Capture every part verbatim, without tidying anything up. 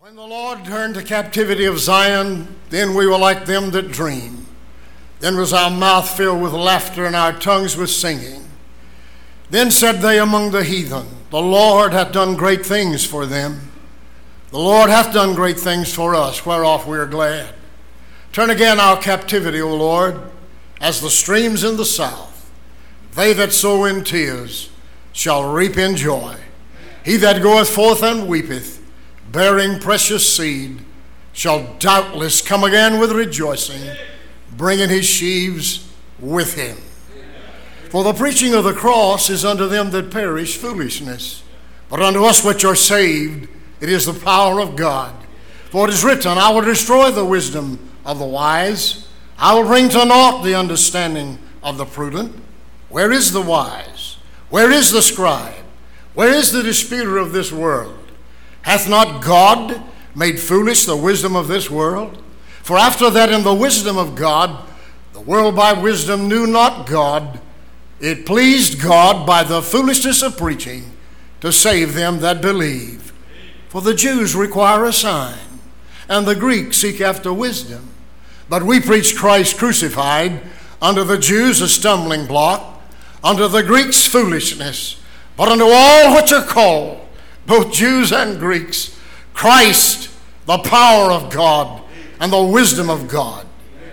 When the Lord turned the captivity of Zion, then we were like them that dream. Then was our mouth filled with laughter and our tongues with singing. Then said they among the heathen, the Lord hath done great things for them. The Lord hath done great things for us, whereof we are glad. Turn again our captivity, O Lord, as the streams in the south. They that sow in tears shall reap in joy. He that goeth forth and weepeth, bearing precious seed, shall doubtless come again with rejoicing, bringing his sheaves with him. For the preaching of the cross is unto them that perish foolishness, but unto us which are saved it is the power of God. For it is written, I will destroy the wisdom of the wise, I will bring to naught the understanding of the prudent. Where is the wise? Where is the scribe? Where is the disputer of this world? Hath not God made foolish the wisdom of this world? For after that in the wisdom of God, the world by wisdom knew not God, it pleased God by the foolishness of preaching to save them that believe. For the Jews require a sign, and the Greeks seek after wisdom. But we preach Christ crucified, unto the Jews a stumbling block, unto the Greeks foolishness, but unto all which are called, both Jews and Greeks, Christ, the power of God and the wisdom of God.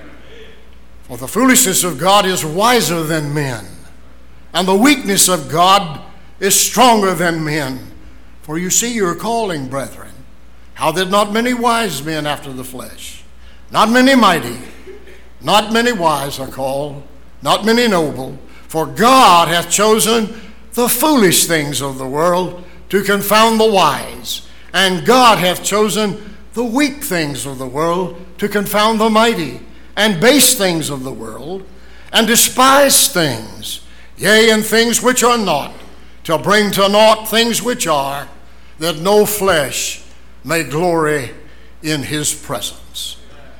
For the foolishness of God is wiser than men, and the weakness of God is stronger than men. For you see your calling, brethren, how that not many wise men after the flesh, not many mighty, not many wise are called, not many noble, for God hath chosen the foolish things of the world to confound the wise, and God hath chosen the weak things of the world to confound the mighty, and base things of the world, and despised things, yea, and things which are not, to bring to naught things which are, that no flesh may glory in his presence.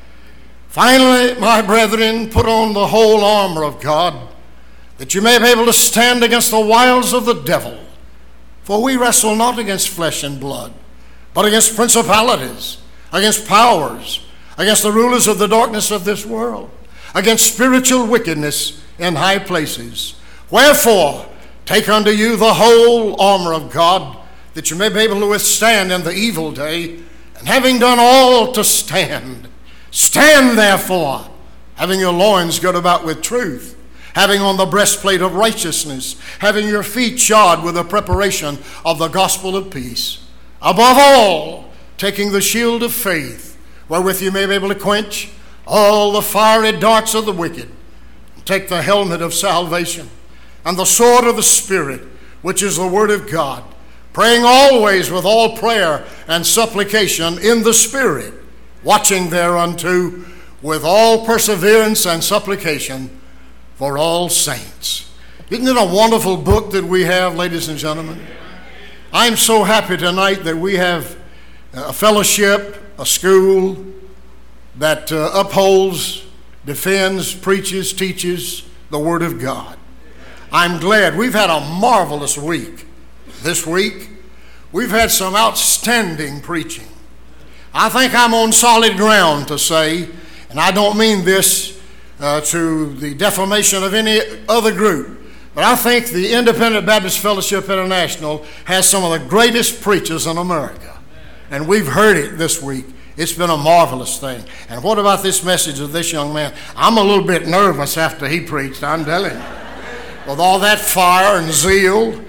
Finally, my brethren, put on the whole armor of God, that you may be able to stand against the wiles of the devil. For we wrestle not against flesh and blood, but against principalities, against powers, against the rulers of the darkness of this world, against spiritual wickedness in high places. Wherefore, take unto you the whole armor of God, that you may be able to withstand in the evil day, and having done all to stand, stand therefore, having your loins girt about with truth, having on the breastplate of righteousness, having your feet shod with the preparation of the gospel of peace. Above all, taking the shield of faith, wherewith you may be able to quench all the fiery darts of the wicked. Take the helmet of salvation and the sword of the Spirit, which is the word of God, praying always with all prayer and supplication in the Spirit, watching thereunto with all perseverance and supplication for all saints. Isn't it a wonderful book that we have, ladies and gentlemen? I'm so happy tonight that we have a fellowship, a school that uh, upholds, defends, preaches, teaches the Word of God. I'm glad. We've had a marvelous week this week. We've had some outstanding preaching. I think I'm on solid ground to say, and I don't mean this Uh, to the defamation of any other group, but I think the Independent Baptist Fellowship International has some of the greatest preachers in America. And we've heard it this week. It's been a marvelous thing. And what about this message of this young man? I'm a little bit nervous after he preached, I'm telling you. With all that fire and zeal,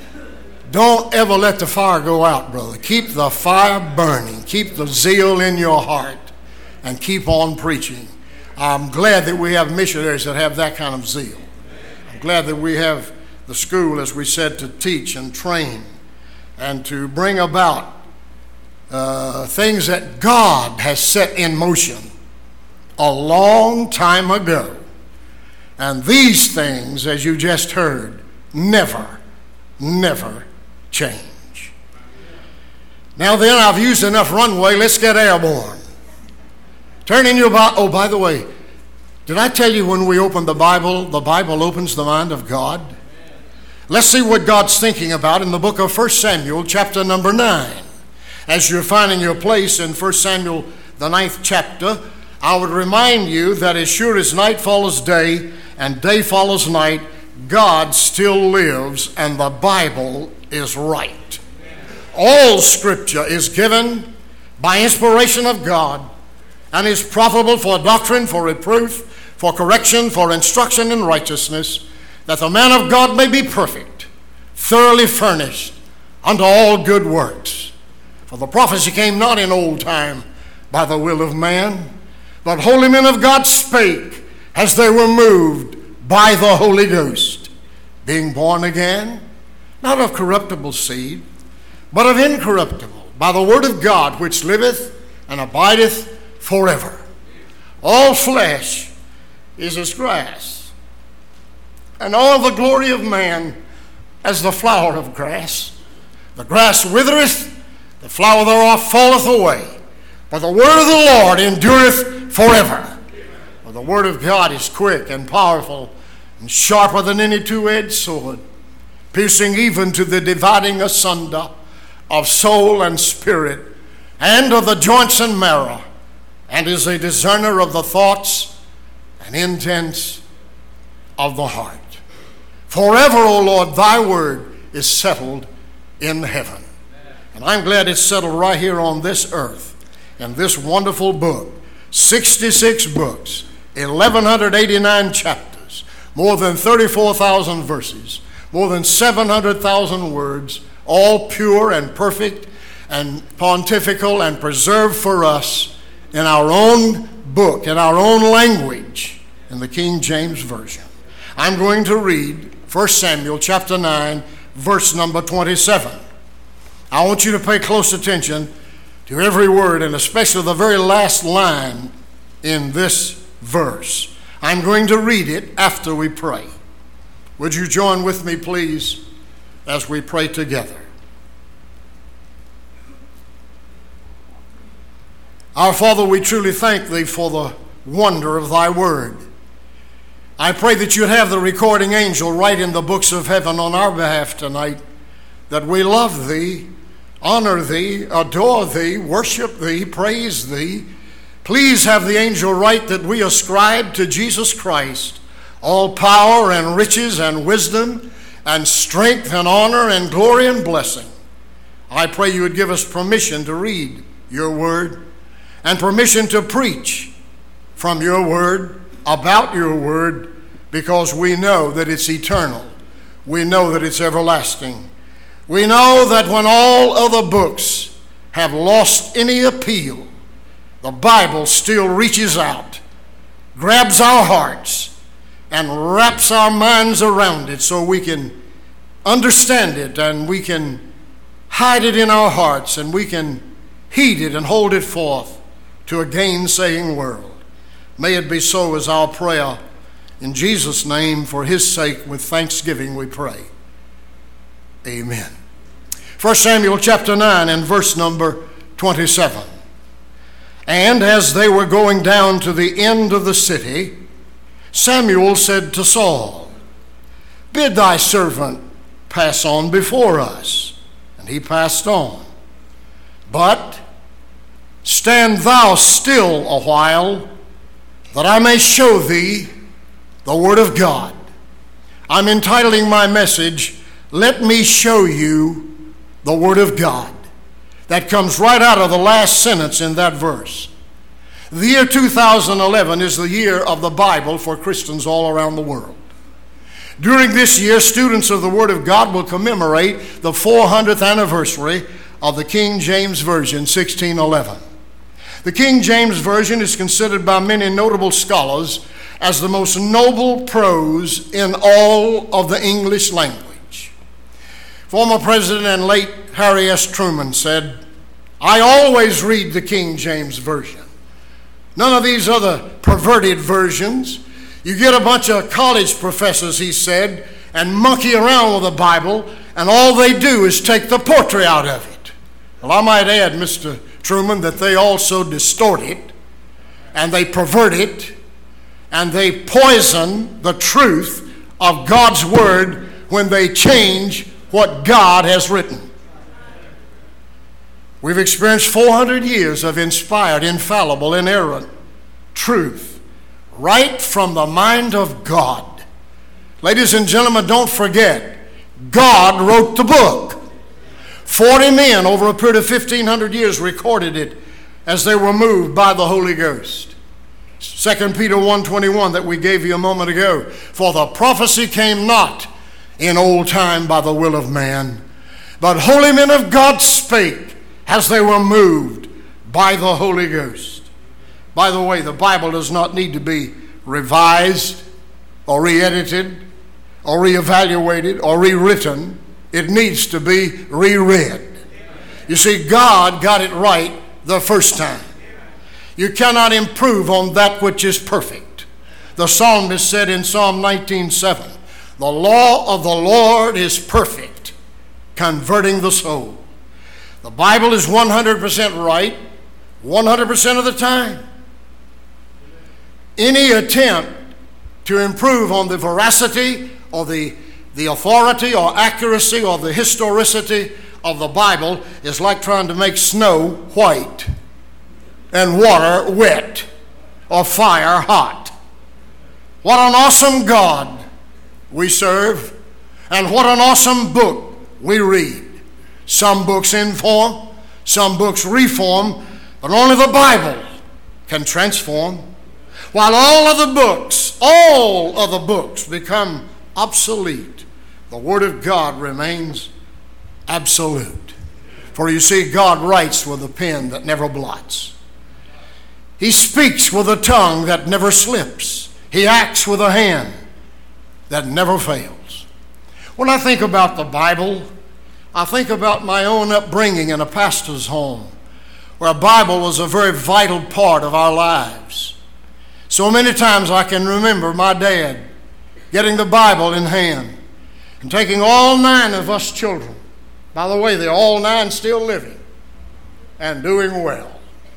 don't ever let the fire go out, brother. Keep the fire burning. Keep the zeal in your heart and keep on preaching. I'm glad that we have missionaries that have that kind of zeal. I'm glad that we have the school, as we said, to teach and train and to bring about uh, things that God has set in motion a long time ago. And these things, as you just heard, never, never change. Now then, I've used enough runway. Let's get airborne. Turn in your Bible. Oh, by the way, did I tell you when we open the Bible, the Bible opens the mind of God? Let's see what God's thinking about in the book of First Samuel, chapter number nine. As you're finding your place in First Samuel, the ninth chapter, I would remind you that as sure as night follows day and day follows night, God still lives and the Bible is right. All Scripture is given by inspiration of God and is profitable for doctrine, for reproof, for correction, for instruction in righteousness, that the man of God may be perfect, thoroughly furnished unto all good works. For the prophecy came not in old time by the will of man, but holy men of God spake as they were moved by the Holy Ghost, being born again, not of corruptible seed, but of incorruptible, by the word of God, which liveth and abideth forever. All flesh is as grass, and all the glory of man as the flower of grass. The grass withereth, the flower thereof falleth away, but the word of the Lord endureth forever. For the word of God is quick and powerful and sharper than any two-edged sword, piercing even to the dividing asunder of soul and spirit, and of the joints and marrow, and is a discerner of the thoughts and intents of the heart. Forever, O Lord, thy word is settled in heaven. And I'm glad it's settled right here on this earth, in this wonderful book. sixty-six books, eleven eighty-nine chapters, more than thirty-four thousand verses, more than seven hundred thousand words, all pure and perfect and pontifical and preserved for us in our own book, in our own language, in the King James Version. I'm going to read First Samuel chapter nine, verse number twenty-seven. I want you to pay close attention to every word, and especially the very last line in this verse. I'm going to read it after we pray. Would you join with me, please, as we pray together? Our Father, we truly thank thee for the wonder of thy word. I pray that you'd have the recording angel write in the books of heaven on our behalf tonight that we love thee, honor thee, adore thee, worship thee, praise thee. Please have the angel write that we ascribe to Jesus Christ all power and riches and wisdom and strength and honor and glory and blessing. I pray you would give us permission to read your word and permission to preach from your word, about your word, because we know that it's eternal. We know that it's everlasting. We know that when all other books have lost any appeal, the Bible still reaches out, grabs our hearts, and wraps our minds around it so we can understand it and we can hide it in our hearts and we can heed it and hold it forth to a gainsaying world. May it be so as our prayer. In Jesus' name, for his sake, with thanksgiving we pray. Amen. First Samuel chapter nine and verse number twenty-seven. And as they were going down to the end of the city, Samuel said to Saul, Bid thy servant pass on before us. And he passed on. But stand thou still a while, that I may show thee the word of God. I'm entitling my message, Let Me Show You the Word of God. That comes right out of the last sentence in that verse. The year two thousand eleven is the year of the Bible for Christians all around the world. During this year, students of the Word of God will commemorate the four hundredth anniversary of the King James Version, sixteen eleven. The King James Version is considered by many notable scholars as the most noble prose in all of the English language. Former President and late Harry S. Truman said, I always read the King James Version. None of these other perverted versions. You get a bunch of college professors, he said, and monkey around with the Bible, and all they do is take the poetry out of it. Well, I might add, Mister Truman, that they also distort it, and they pervert it, and they poison the truth of God's Word when they change what God has written. We've experienced four hundred years of inspired, infallible, inerrant truth right from the mind of God. Ladies and gentlemen, don't forget, God wrote the book. Forty men over a period of fifteen hundred years recorded it as they were moved by the Holy Ghost. Second Peter one twenty-one that we gave you a moment ago. For the prophecy came not in old time by the will of man, but holy men of God spake as they were moved by the Holy Ghost. By the way, the Bible does not need to be revised or re-edited or re-evaluated or rewritten. It needs to be reread. You see, God got it right the first time. You cannot improve on that which is perfect. The psalmist said in Psalm nineteen seven, the law of the Lord is perfect, converting the soul. The Bible is one hundred percent right one hundred percent of the time. Any attempt to improve on the veracity or the, the authority or accuracy or the historicity of the Bible is like trying to make snow white and water wet or fire hot. What an awesome God we serve, and what an awesome book we read. Some books inform, some books reform, but only the Bible can transform. While all of the books, all of the books become obsolete, the Word of God remains absolute. For you see, God writes with a pen that never blots. He speaks with a tongue that never slips. He acts with a hand that never fails. When I think about the Bible, I think about my own upbringing in a pastor's home, where a Bible was a very vital part of our lives. So many times I can remember my dad getting the Bible in hand and taking all nine of us children. By the way, they're all nine still living and doing well.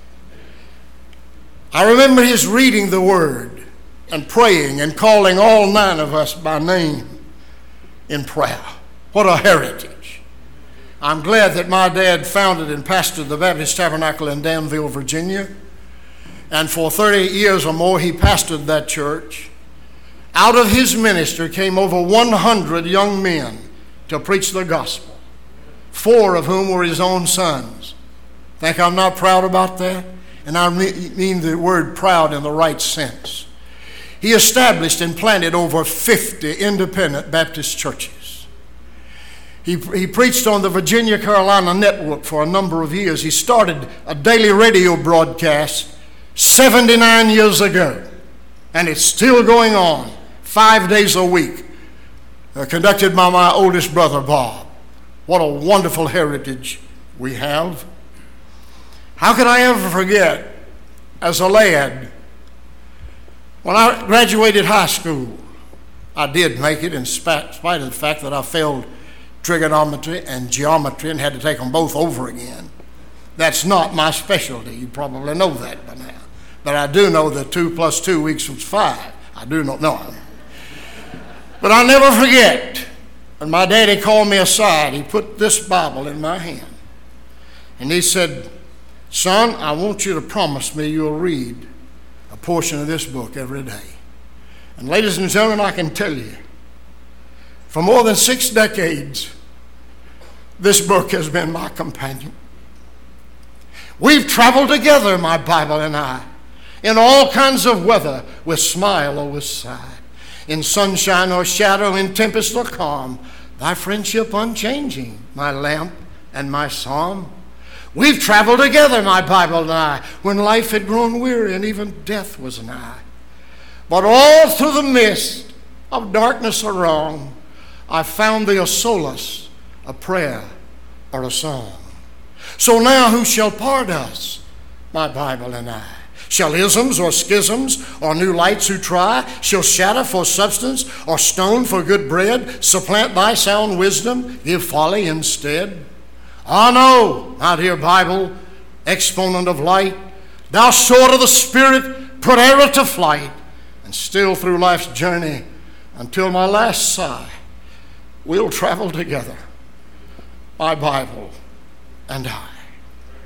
I remember his reading the Word and praying and calling all nine of us by name in prayer. What a heritage. I'm glad that my dad founded and pastored the Baptist Tabernacle in Danville, Virginia. And for thirty years or more, he pastored that church. Out of his ministry came over one hundred young men to preach the gospel, four of whom were his own sons. Think I'm not proud about that? And I mean the word proud in the right sense. He established and planted over fifty independent Baptist churches. He, he preached on the Virginia Carolina network for a number of years. He started a daily radio broadcast seventy-nine years ago, and it's still going on five days a week, uh, conducted by my oldest brother, Bob. What a wonderful heritage we have. How could I ever forget, as a lad, when I graduated high school, I did make it in spite of the fact that I failed trigonometry and geometry and had to take them both over again. That's not my specialty. You probably know that by now. But I do know that two plus two equals five. I do not know. But I'll never forget when my daddy called me aside. He put this Bible in my hand. And he said, son, I want you to promise me you'll read a portion of this book every day. And ladies and gentlemen, I can tell you, for more than six decades, this book has been my companion. We've traveled together, my Bible and I, in all kinds of weather, with smile or with sigh, in sunshine or shadow, in tempest or calm, thy friendship unchanging, my lamp and my psalm. We've traveled together, my Bible and I, when life had grown weary and even death was nigh. But all through the mist of darkness or wrong, I found thee a solace, a prayer, or a song. So now who shall part us, my Bible and I? Shall isms or schisms or new lights who try, shall shadow for substance or stone for good bread, supplant thy sound wisdom, give folly instead? Ah, no, my dear Bible, exponent of light, thou sword of the Spirit, put error to flight, and still through life's journey, until my last sigh, we'll travel together, my Bible and I.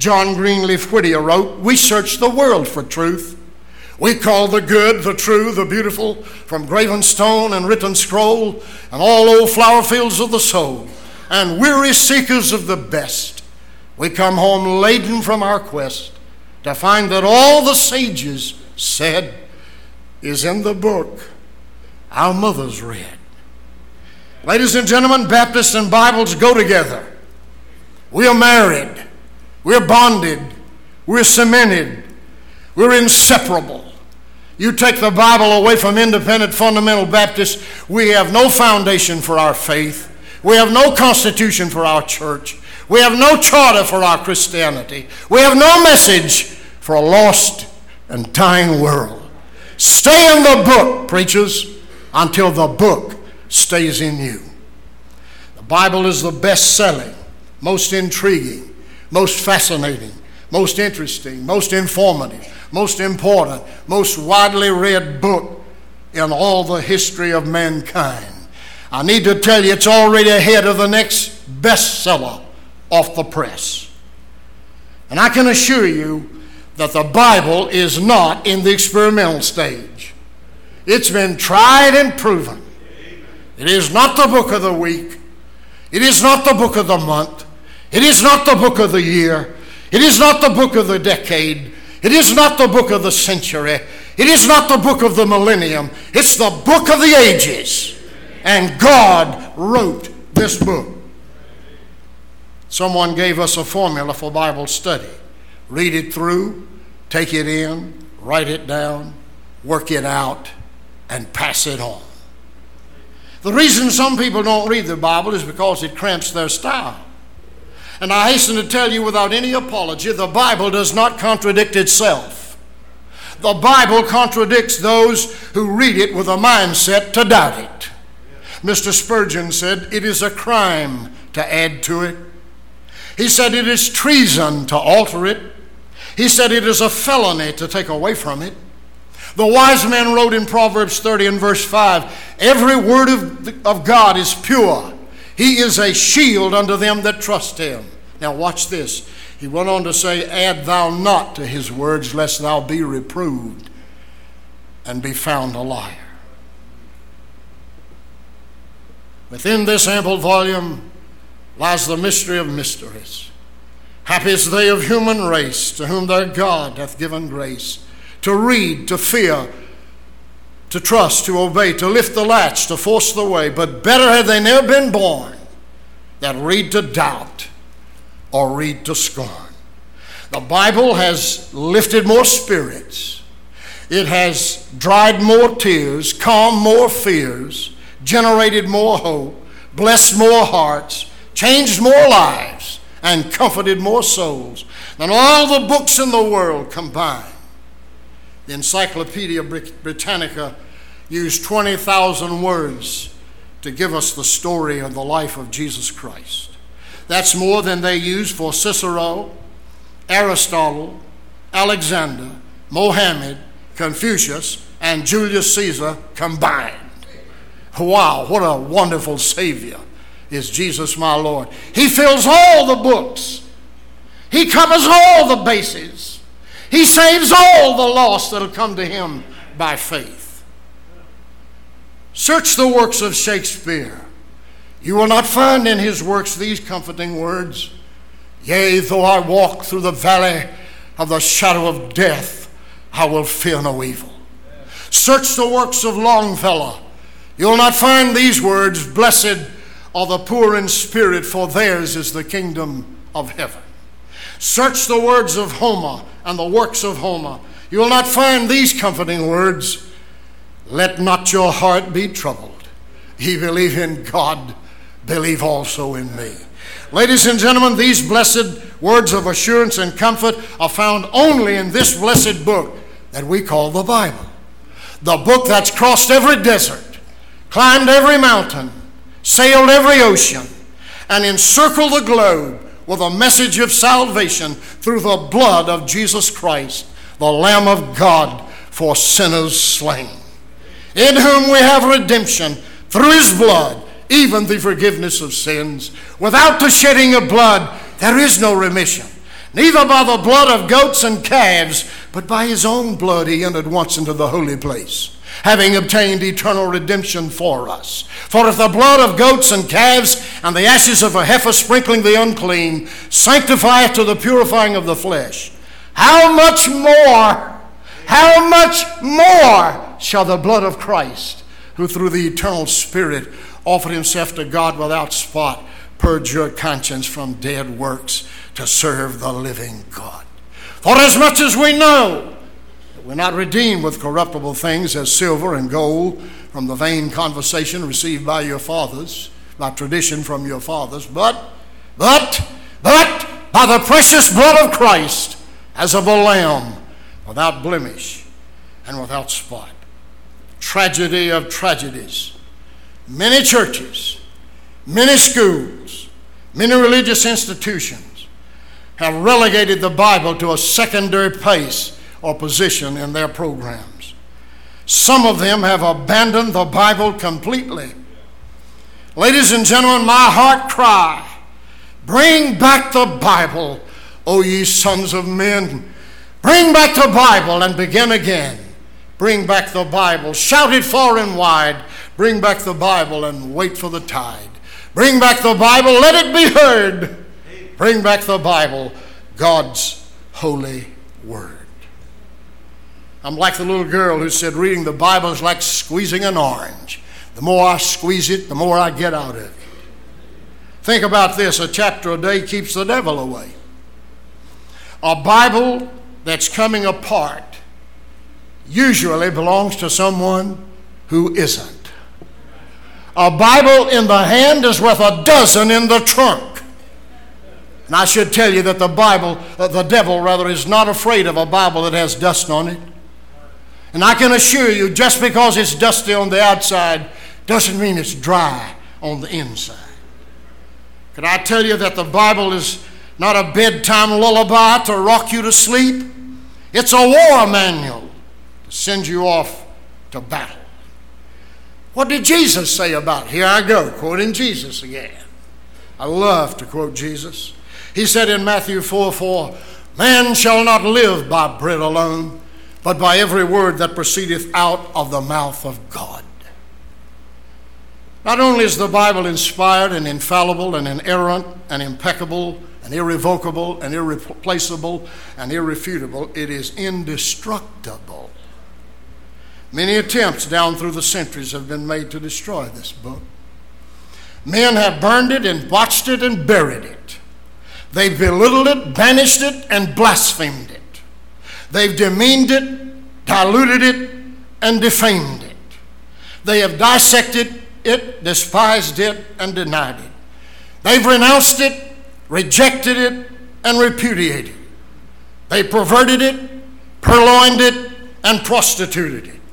John Greenleaf Whittier wrote, "We search the world for truth. We call the good, the true, the beautiful, from graven stone and written scroll, and all old flower fields of the soul, and weary seekers of the best. We come home laden from our quest to find that all the sages said is in the book our mothers read." Ladies and gentlemen, Baptists and Bibles go together. We are married. We're bonded. We're cemented. We're inseparable. You take the Bible away from independent fundamental Baptists, we have no foundation for our faith. We have no constitution for our church. We have no charter for our Christianity. We have no message for a lost and dying world. Stay in the book, preachers, until the book stays in you. The Bible is the best-selling, most intriguing, most fascinating, most interesting, most informative, most important, most widely read book in all the history of mankind. I need to tell you, it's already ahead of the next bestseller off the press. And I can assure you that the Bible is not in the experimental stage. It's been tried and proven. It is not the book of the week. It is not the book of the month. It is not the book of the year. It is not the book of the decade. It is not the book of the century. It is not the book of the millennium. It's the book of the ages. And God wrote this book. Someone gave us a formula for Bible study. Read it through, take it in, write it down, work it out, and pass it on. The reason some people don't read the Bible is because it cramps their style. And I hasten to tell you without any apology, the Bible does not contradict itself. The Bible contradicts those who read it with a mindset to doubt it. Mister Spurgeon said, "It is a crime to add to it." He said, "It is treason to alter it." He said, "It is a felony to take away from it." The wise man wrote in Proverbs thirty and verse five, "Every word of, of God is pure. He is a shield unto them that trust him." Now watch this. He went on to say, "Add thou not to his words, lest thou be reproved and be found a liar." Within this ample volume lies the mystery of mysteries. Happy is they of human race, to whom their God hath given grace, to read, to fear, to trust, to obey, to lift the latch, to force the way. But better had they ne'er been born than read to doubt or read to scorn. The Bible has lifted more spirits. It has dried more tears, calmed more fears, generated more hope, blessed more hearts, changed more lives, and comforted more souls than all the books in the world combined. The Encyclopedia Britannica used twenty thousand words to give us the story of the life of Jesus Christ. That's more than they used for Cicero, Aristotle, Alexander, Mohammed, Confucius, and Julius Caesar combined. Wow, what a wonderful Savior is Jesus my Lord. He fills all the books. He covers all the bases. He saves all the lost that will come to him by faith. Search the works of Shakespeare. You will not find in his works these comforting words, "Yea, though I walk through the valley of the shadow of death, I will fear no evil." Search the works of Longfellow. You will not find these words, "Blessed are the poor in spirit, for theirs is the kingdom of heaven." Search the words of Homer and the works of Homer. You will not find these comforting words, "Let not your heart be troubled. Ye believe in God, believe also in me." Ladies and gentlemen, these blessed words of assurance and comfort are found only in this blessed book that we call the Bible. The book that's crossed every desert, climbed every mountain, sailed every ocean, and encircled the globe with a message of salvation through the blood of Jesus Christ, the Lamb of God for sinners slain, in whom we have redemption through his blood, even the forgiveness of sins. Without the shedding of blood, there is no remission. neither by the blood of goats and calves, but by his own blood he entered once into the holy place, having obtained eternal redemption for us. For if the blood of goats and calves and the ashes of a heifer sprinkling the unclean sanctifieth to the purifying of the flesh, how much more, how much more shall the blood of Christ, who through the eternal Spirit offered himself to God without spot, purge your conscience from dead works to serve the living God. For as much as we know that we're not redeemed with corruptible things as silver and gold from the vain conversation received by your fathers, by tradition from your fathers, but, but, but by the precious blood of Christ, as of a lamb, without blemish and without spot. Tragedy of tragedies. Many churches, many schools, many religious institutions have relegated the Bible to a secondary place or position in their programs. Some of them have abandoned the Bible completely. Ladies and gentlemen, my heart cry, bring back the Bible, O ye sons of men. Bring back the Bible and begin again. Bring back the Bible. Shout it far and wide. Bring back the Bible and wait for the tide. Bring back the Bible, let it be heard. Bring back the Bible, God's holy word. I'm like the little girl who said reading the Bible is like squeezing an orange. The more I squeeze it, the more I get out of it. Think about this, a chapter a day keeps the devil away. A Bible that's coming apart usually belongs to someone who isn't. A Bible in the hand is worth a dozen in the trunk. And I should tell you that the Bible, uh, the devil rather, is not afraid of a Bible that has dust on it. And I can assure you, just because it's dusty on the outside doesn't mean it's dry on the inside. Can I tell you that the Bible is not a bedtime lullaby to rock you to sleep? It's a war manual to send you off to battle. What did Jesus say about it? Here I go, quoting Jesus again. I love to quote Jesus. He said in Matthew four four, man shall not live by bread alone, but by every word that proceedeth out of the mouth of God. Not only is the Bible inspired and infallible and inerrant and impeccable and irrevocable and irreplaceable and irrefutable, it is indestructible. Many attempts down through the centuries have been made to destroy this book. Men have burned it and botched it and buried it. They've belittled it, banished it, and blasphemed it. They've demeaned it, diluted it, and defamed it. They have dissected it, despised it, and denied it. They've renounced it, rejected it, and repudiated it. They perverted it, purloined it, and prostituted it.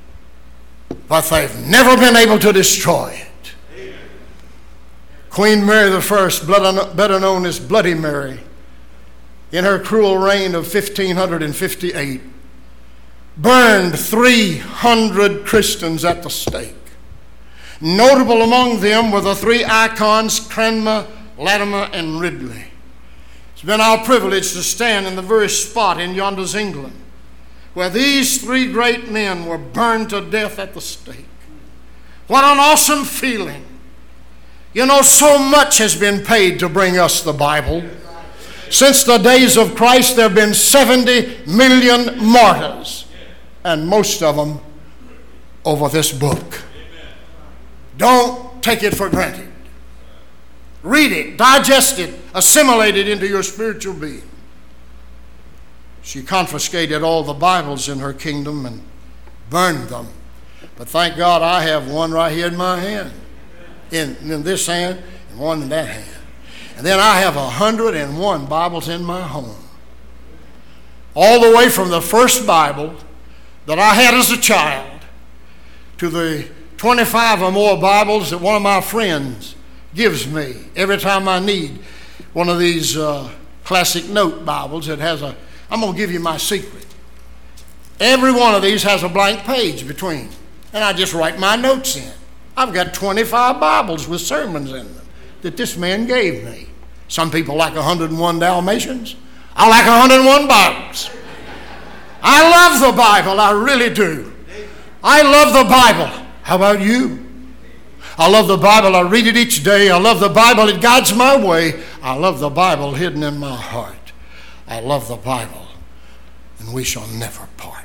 But they've never been able to destroy it. Amen. Queen Mary the First, better known as Bloody Mary, in her cruel reign of fifteen fifty-eight, burned three hundred Christians at the stake. Notable among them were the three icons, Cranmer, Latimer, and Ridley. It's been our privilege to stand in the very spot in yonder's England where these three great men were burned to death at the stake. What an awesome feeling. You know, so much has been paid to bring us the Bible. Since the days of Christ, there have been seventy million martyrs, and most of them over this book. Don't take it for granted. Read it, digest it, assimilate it into your spiritual being. She confiscated all the Bibles in her kingdom and burned them. But thank God I have one right here in my hand, in, in this hand, and one in that hand. And then I have one hundred and one Bibles in my home. All the way from the first Bible that I had as a child to the twenty-five or more Bibles that one of my friends gives me every time I need one of these uh, classic note Bibles that has a, I'm going to give you my secret. Every one of these has a blank page between, and I just write my notes in. I've got twenty-five Bibles with sermons in them that this man gave me. Some people like one hundred and one Dalmatians. I like one hundred one Bibles. I love the Bible, I really do. I love the Bible. How about you? I love the Bible, I read it each day. I love the Bible, it guides my way. I love the Bible hidden in my heart. I love the Bible, and we shall never part.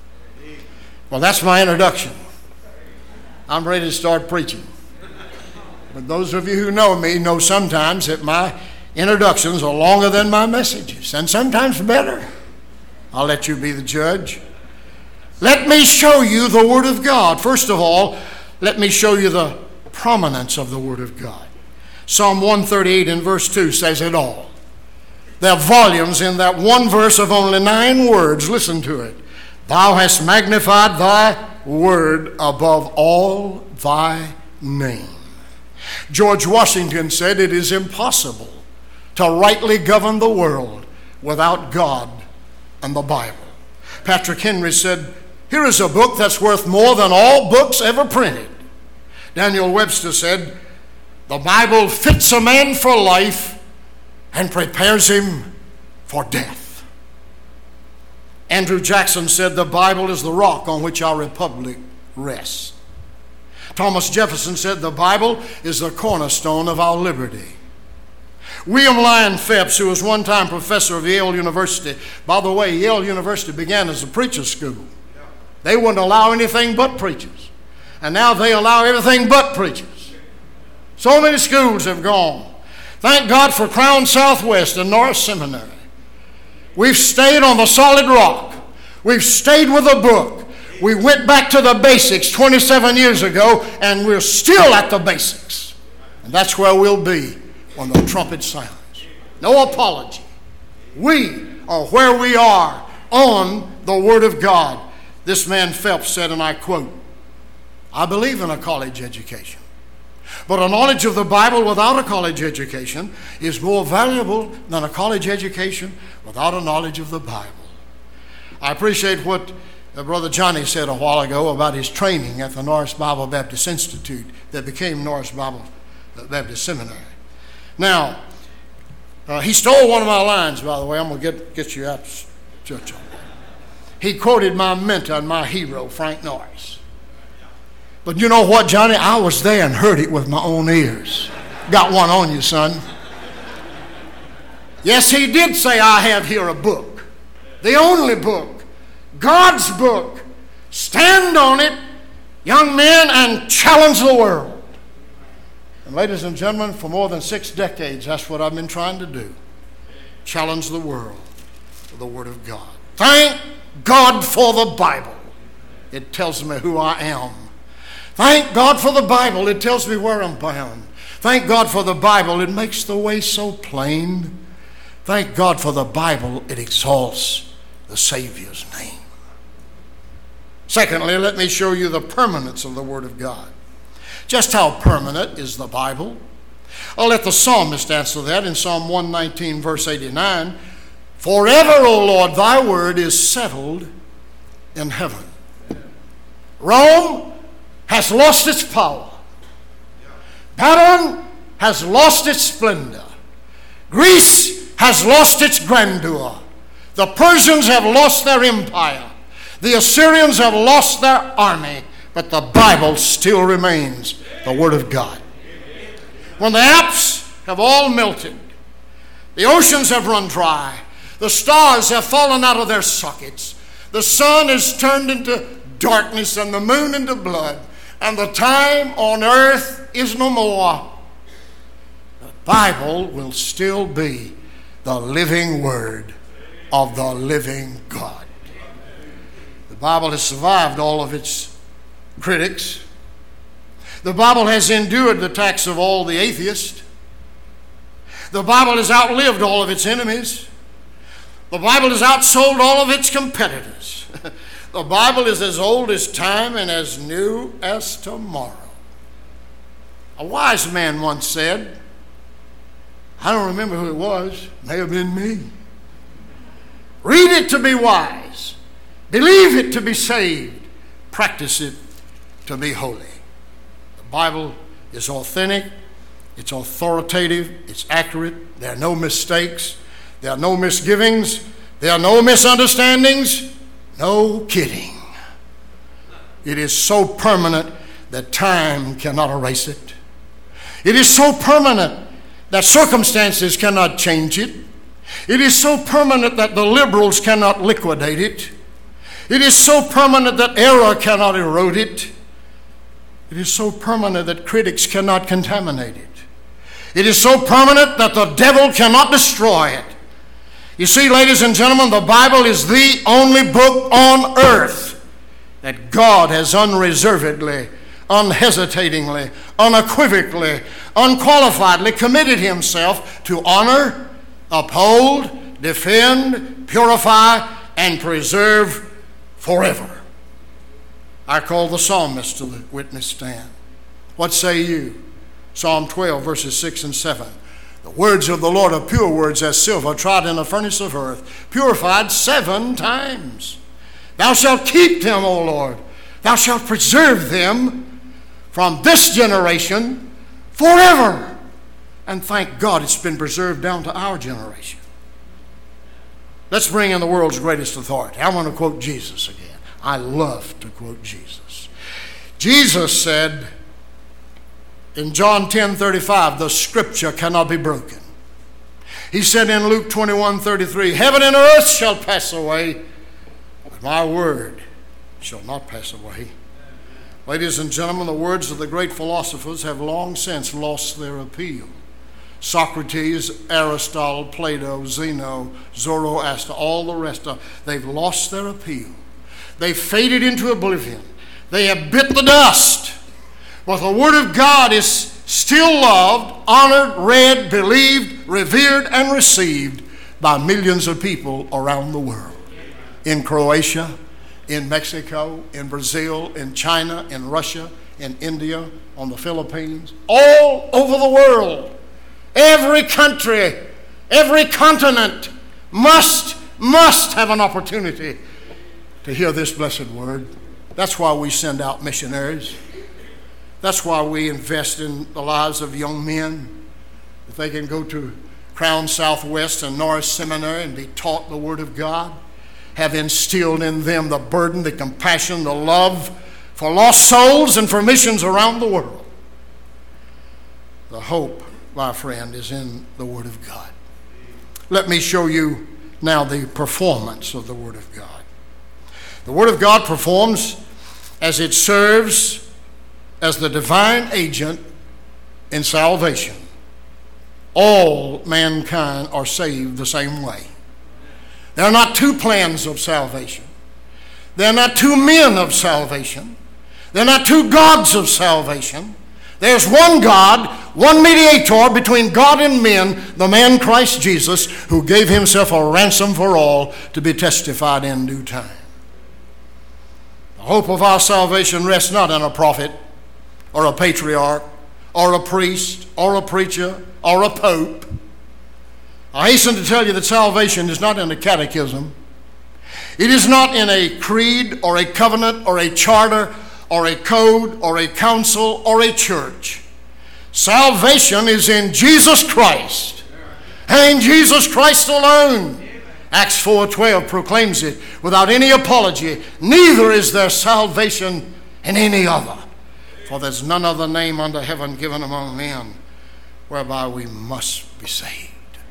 Well, that's my introduction. I'm ready to start preaching. But those of you who know me know sometimes that my introductions are longer than my messages, and sometimes better. I'll let you be the judge. Let me show you the Word of God. First of all, let me show you the prominence of the Word of God. Psalm one thirty-eight and verse two says it all. There are volumes in that one verse of only nine words. Listen to it. Thou hast magnified thy word above all thy name. George Washington said it is impossible to rightly govern the world without God and the Bible. Patrick Henry said, here is a book that's worth more than all books ever printed. Daniel Webster said, the Bible fits a man for life and prepares him for death. Andrew Jackson said, the Bible is the rock on which our republic rests. Thomas Jefferson said, the Bible is the cornerstone of our liberty. William Lyon Phelps, who was one time professor of Yale University. By the way, Yale University began as a preacher's school. They wouldn't allow anything but preachers. And now they allow everything but preachers. So many schools have gone. Thank God for Crown Southwest and Norris Seminary. We've stayed on the solid rock. We've stayed with the book. We went back to the basics twenty-seven years ago, and we're still at the basics. And that's where we'll be when the trumpet sounds. No apology. We are where we are on the Word of God. This man Phelps said, and I quote, I believe in a college education, but a knowledge of the Bible without a college education is more valuable than a college education without a knowledge of the Bible. I appreciate what uh, Brother Johnny said a while ago about his training at the Norris Bible Baptist Institute that became Norris Bible Baptist Seminary. Now, uh, he stole one of my lines, by the way. I'm going to get, get you out of church on that. He quoted my mentor and my hero, Frank Norris. But you know what, Johnny? I was there and heard it with my own ears. Got one on you, son. Yes, he did say, I have here a book. The only book. God's book. Stand on it, young men, and challenge the world. And ladies and gentlemen, for more than six decades, that's what I've been trying to do. Challenge the world with the Word of God. Thank God for the Bible. It tells me who I am. Thank God for the Bible. It tells me where I'm bound. Thank God for the Bible. It makes the way so plain. Thank God for the Bible. It exalts the Savior's name. Secondly, let me show you the permanence of the Word of God. Just how permanent is the Bible? I'll let the psalmist answer that in Psalm one nineteen, verse eighty-nine. Forever, O Lord, thy word is settled in heaven. Rome has lost its power. Babylon has lost its splendor. Greece has lost its grandeur. The Persians have lost their empire. The Assyrians have lost their army. But the Bible still remains the Word of God. When the Alps have all melted, the oceans have run dry, the stars have fallen out of their sockets, the sun is turned into darkness and the moon into blood, and the time on earth is no more, the Bible will still be the living Word of the living God. The Bible has survived all of its critics. The Bible has endured the attacks of all the atheists. The Bible has outlived all of its enemies. The Bible has outsold all of its competitors. The Bible is as old as time and as new as tomorrow. A wise man once said, I don't remember who it was, may have been me. Read it to be wise. Believe it to be saved. Practice it to be holy. The Bible is authentic, it's authoritative, it's accurate, there are no mistakes. There are no misgivings. There are no misunderstandings. No kidding. It is so permanent that time cannot erase it. It is so permanent that circumstances cannot change it. It is so permanent that the liberals cannot liquidate it. It is so permanent that error cannot erode it. It is so permanent that critics cannot contaminate it. It is so permanent that the devil cannot destroy it. You see, ladies and gentlemen, the Bible is the only book on earth that God has unreservedly, unhesitatingly, unequivocally, unqualifiedly committed himself to honor, uphold, defend, purify, and preserve forever. I call the psalmist to the witness stand. What say you? Psalm twelve, verses six and seven. The words of the Lord are pure words as silver tried in a furnace of earth, purified seven times. Thou shalt keep them, O Lord. Thou shalt preserve them from this generation forever. And thank God it's been preserved down to our generation. Let's bring in the world's greatest authority. I want to quote Jesus again. I love to quote Jesus. Jesus said in John ten thirty-five, the scripture cannot be broken. He said in Luke twenty-one thirty-three, heaven and earth shall pass away, but my word shall not pass away. Ladies and gentlemen, the words of the great philosophers have long since lost their appeal. Socrates, Aristotle, Plato, Zeno, Zoroaster, all the rest of them, they've lost their appeal. They've faded into oblivion. They have bit the dust. But the Word of God is still loved, honored, read, believed, revered, and received by millions of people around the world. In Croatia, in Mexico, in Brazil, in China, in Russia, in India, on the Philippines, all over the world. Every country, every continent must, must have an opportunity to hear this blessed word. That's why we send out missionaries. That's why we invest in the lives of young men. If they can go to Crown Southwest and Norris Seminary and be taught the Word of God, have instilled in them the burden, the compassion, the love for lost souls and for missions around the world. The hope, my friend, is in the Word of God. Let me show you now the performance of the Word of God. The Word of God performs as it serves as the divine agent in salvation. All mankind are saved the same way. There are not two plans of salvation. There are not two men of salvation. There are not two gods of salvation. There's one God, one mediator between God and men, the man Christ Jesus, who gave himself a ransom for all to be testified in due time. The hope of our salvation rests not in a prophet or a patriarch or a priest or a preacher or a pope. I hasten to tell you that salvation is not in a catechism. It is not in a creed or a covenant or a charter or a code or a council or a church. Salvation is in Jesus Christ and in Jesus Christ alone. Acts four twelve proclaims it without any apology. Neither is there salvation in any other. For there's none other name under heaven given among men whereby we must be saved.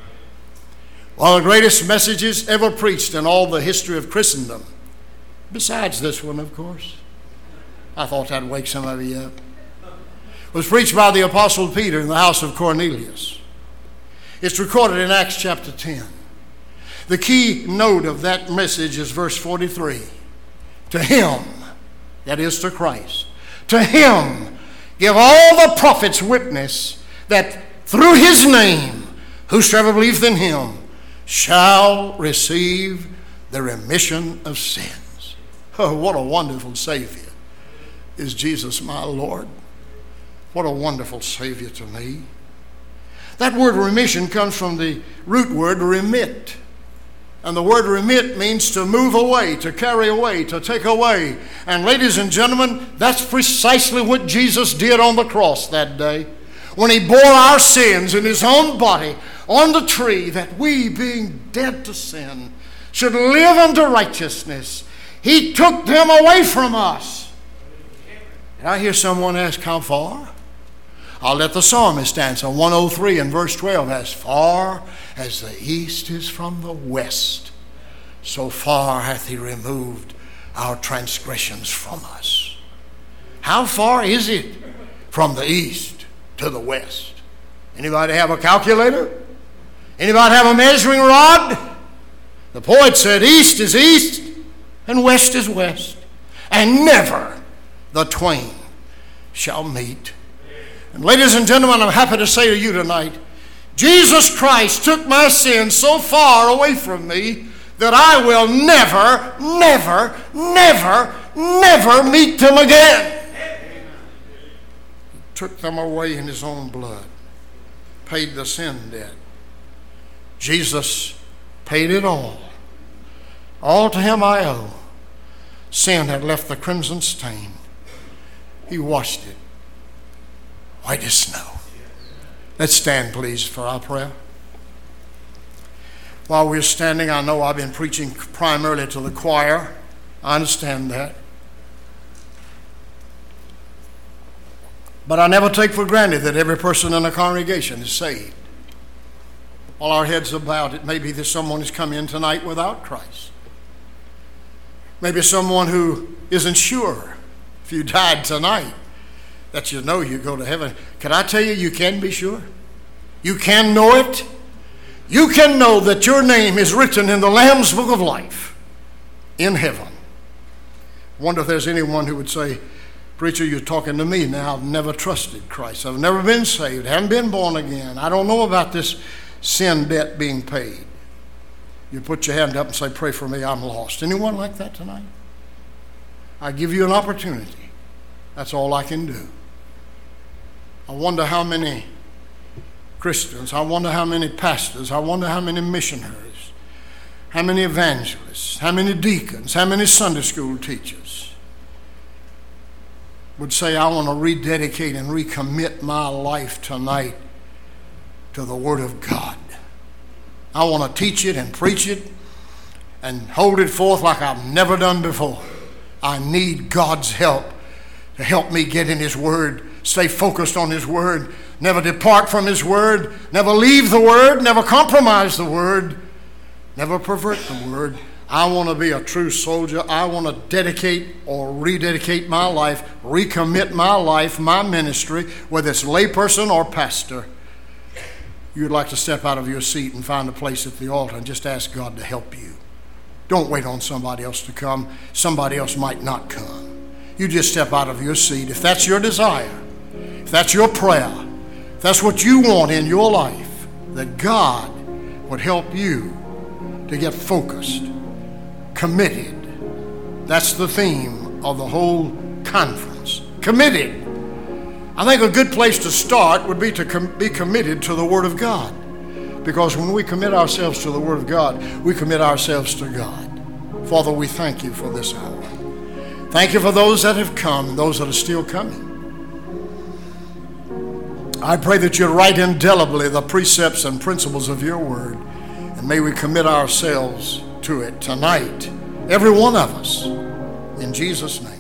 One of the greatest messages ever preached in all the history of Christendom, besides this one, of course, I thought that'd wake some of you up, was preached by the Apostle Peter in the house of Cornelius. It's recorded in Acts chapter ten. The key note of that message is verse forty-three. To him, that is to Christ, to him give all the prophets witness that through his name, whosoever believeth in him shall receive the remission of sins. Oh, what a wonderful Savior is Jesus, my Lord. What a wonderful Savior to me. That word remission comes from the root word remit. And the word remit means to move away, to carry away, to take away. And ladies and gentlemen, that's precisely what Jesus did on the cross that day. When he bore our sins in his own body on the tree, that we, being dead to sin, should live unto righteousness. He took them away from us. Did I hear someone ask, how far? I'll let the psalmist answer. one oh three and verse twelve, as far as the east is from the west, so far hath he removed our transgressions from us. How far is it from the east to the west? Anybody have a calculator? Anybody have a measuring rod? The poet said, east is east and west is west, and never the twain shall meet. And ladies and gentlemen, I'm happy to say to you tonight, Jesus Christ took my sins so far away from me that I will never, never, never, never meet them again. He took them away in his own blood, paid the sin debt. Jesus paid it all. All to him I owe. Sin had left the crimson stain. He washed it white as snow. Let's stand, please, for our prayer. While we're standing, I know I've been preaching primarily to the choir. I understand that. But I never take for granted that every person in the congregation is saved. While our heads are bowed, it may be that someone has come in tonight without Christ. Maybe someone who isn't sure if you died tonight that you know you go to heaven. Can I tell you, you can be sure? You can know it. You can know that your name is written in the Lamb's Book of Life in heaven. Wonder if there's anyone who would say, preacher, you're talking to me now. I've never trusted Christ. I've never been saved. Haven't been born again. I don't know about this sin debt being paid. You put your hand up and say, pray for me, I'm lost. Anyone like that tonight? I give you an opportunity. That's all I can do. I wonder how many Christians, I wonder how many pastors, I wonder how many missionaries, how many evangelists, how many deacons, how many Sunday school teachers would say, I want to rededicate and recommit my life tonight to the Word of God. I want to teach it and preach it and hold it forth like I've never done before. I need God's help to help me get in His Word, stay focused on His Word, never depart from His Word, never leave the Word, never compromise the Word, never pervert the Word. I want to be a true soldier. I want to dedicate or rededicate my life, recommit my life, my ministry, whether it's layperson or pastor. You'd like to step out of your seat and find a place at the altar and just ask God to help you. Don't wait on somebody else to come. Somebody else might not come. You just step out of your seat. If that's your desire, if that's your prayer, if that's what you want in your life, that God would help you to get focused, committed. That's the theme of the whole conference. Committed. I think a good place to start would be to com- be committed to the Word of God. Because when we commit ourselves to the Word of God, we commit ourselves to God. Father, we thank you for this hour. Thank you for those that have come, those that are still coming. I pray that you write indelibly the precepts and principles of your Word, and may we commit ourselves to it tonight, every one of us, in Jesus' name.